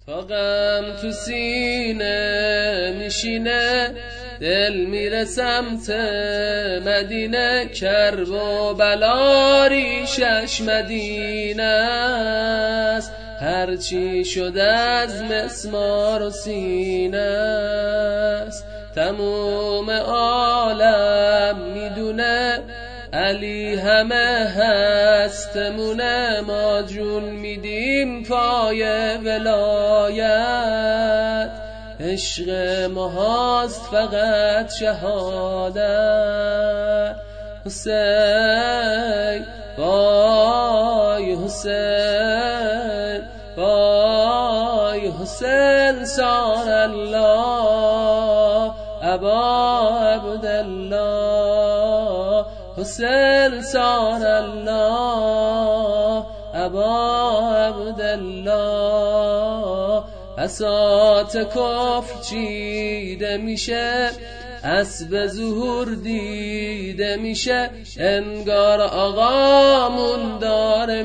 تا غم تو سینه میشینه دل میره سمت مدینه، کرب و بلا ریشش مدینه است، هرچی شده از مسمار و سینه است. تموم عالم میدونه علی همه هستمونه، ما جون میدیم پای ولایت، عشق ما هاست فقط شهادت. حسین وای حسین وای حسین سار الله ابا عبدالله، حسین سار الله ابا عبدالله. بساط کفر چیده میشه، اسب ظهور دیده میشه، انگار آقامون داره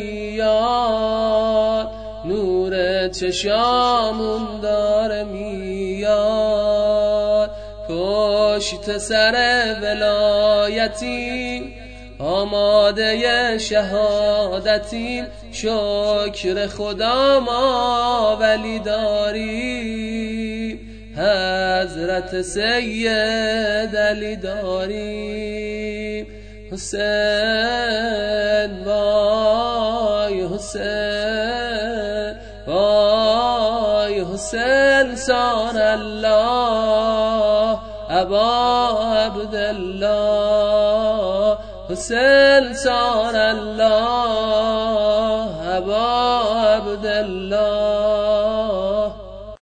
میاد، نور چشامون داره میاد. پشت سر ولایتیم، آماده شهادتیم، شکر خدا ما ولی داریم، حضرت سید علی داریم. حسین وای حسین وای حسین سار الله ابا عبدالله، حسین سار الله ابا عبدالله.